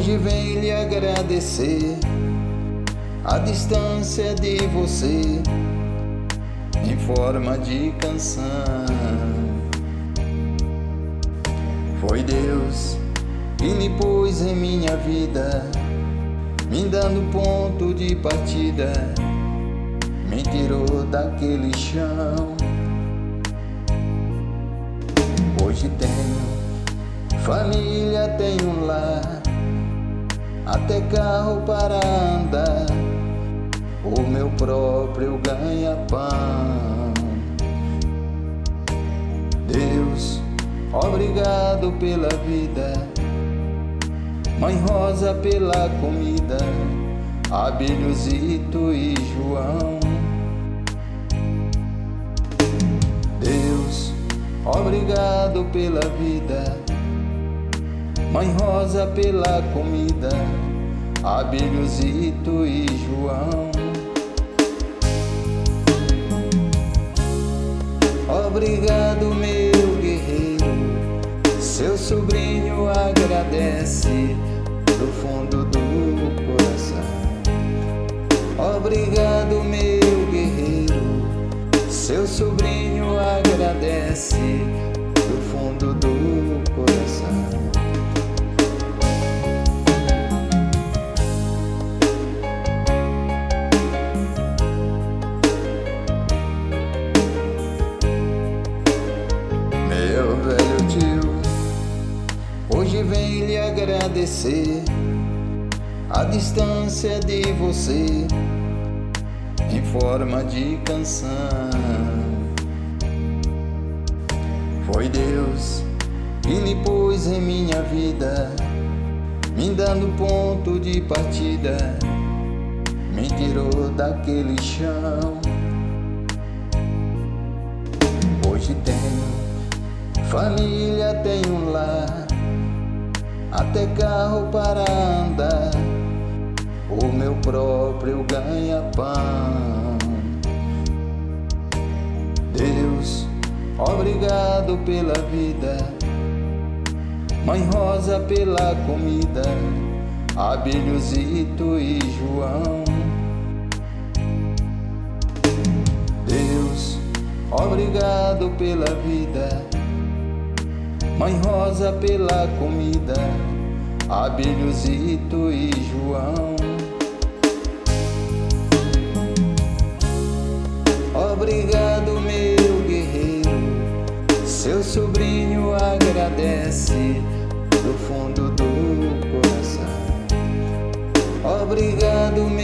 Hoje vem lhe agradecer a distância de você em forma de canção. Foi Deus que lhe pôs em minha vida, me dando ponto de partida, me tirou daquele chão. Hoje tenho família, tenho lar, até carro para andar, o meu próprio ganha-pão. Deus, obrigado pela vida, Mãe Rosa pela comida, Abelhosito e João. Deus, obrigado pela vida, Mãe Rosa pela comida, Abelhosito e João. Obrigado, meu guerreiro, seu sobrinho agradece do fundo do coração. Obrigado, meu guerreiro, seu sobrinho agradece do fundo do coração. Meu velho tio, hoje vem lhe agradecer a distância de você em forma de canção. Foi Deus que lhe pôs em minha vida, me dando ponto de partida, me tirou daquele chão. Hoje tenho família, tenho lar, até carro para andar, o meu próprio ganha-pão. Deus, obrigado pela vida, Mãe Rosa pela comida, Abelhosito e João. Deus, obrigado pela vida, Mãe Rosa pela comida, Abelhosito e João. Obrigado, meu guerreiro, seu sobrinho agradece do fundo do coração. Obrigado,